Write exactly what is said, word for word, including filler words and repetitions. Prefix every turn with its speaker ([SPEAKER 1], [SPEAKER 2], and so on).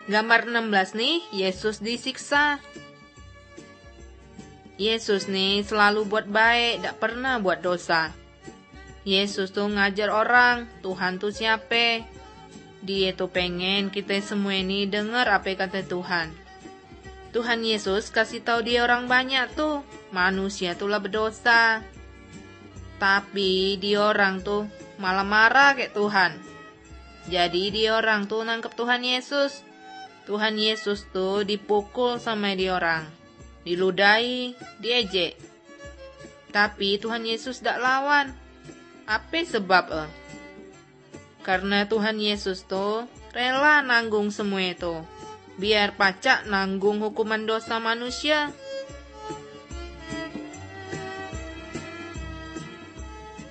[SPEAKER 1] Gambar enam belas nih, Yesus disiksa. Yesus nih selalu buat baik, gak pernah buat dosa. Yesus tuh ngajar orang, Tuhan tuh siapa. Dia tuh pengen kita semua ini dengar apa kata Tuhan. Tuhan Yesus kasih tahu dia orang banyak tuh, manusia tuh lah berdosa. Tapi dia orang tuh malah marah kayak Tuhan. Jadi dia orang tuh nangkep Tuhan Yesus. Tuhan Yesus tuh dipukul sama dia orang, diludahi, diejek. Tapi Tuhan Yesus gak lawan. Apa sebab eh? Karena Tuhan Yesus tuh rela nanggung semua itu, biar pacak nanggung hukuman dosa manusia.